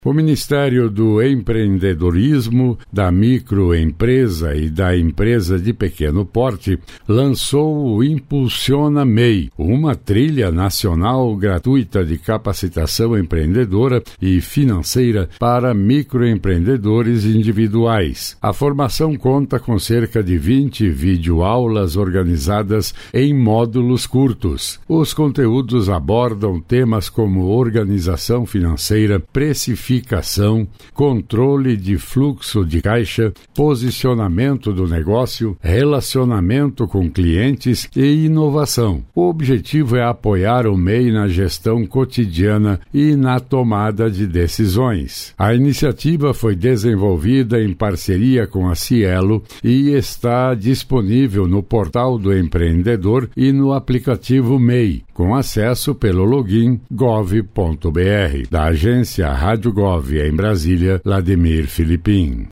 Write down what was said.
O Ministério do Empreendedorismo, da Microempresa e da Empresa de Pequeno Porte lançou o Impulsiona MEI, uma trilha nacional gratuita de capacitação empreendedora e financeira para microempreendedores individuais. A formação conta com cerca de 20 videoaulas organizadas em módulos curtos. Os conteúdos abordam temas como organização financeira, precificação, controle de fluxo de caixa, posicionamento do negócio, relacionamento com clientes e inovação. O objetivo é apoiar o MEI na gestão cotidiana e na tomada de decisões. A iniciativa foi desenvolvida em parceria com a Cielo e está disponível no portal do empreendedor e no aplicativo MEI, com acesso pelo login gov.br. Da agência Rádio Gov em Brasília, Vladimir Filipim.